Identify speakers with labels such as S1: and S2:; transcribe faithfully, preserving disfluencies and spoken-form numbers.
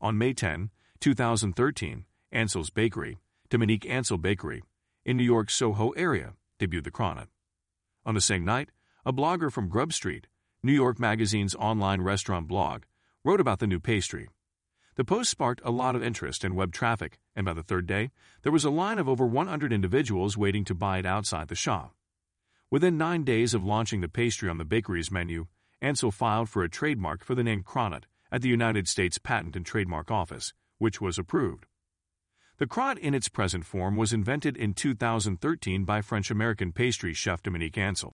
S1: On May tenth, two thousand thirteen, Ansel's Bakery, Dominique Ansel Bakery, in New York's Soho area, debuted the cronut. On the same night, a blogger from Grub Street, New York Magazine's online restaurant blog, wrote about the new pastry. The post sparked a lot of interest and web traffic, and by the third day, there was a line of over one hundred individuals waiting to buy it outside the shop. Within nine days of launching the pastry on the bakery's menu, Ansel filed for a trademark for the name cronut at the United States Patent and Trademark Office, which was approved. The cronut in its present form was invented in two thousand thirteen by French-American pastry chef Dominique Ansel.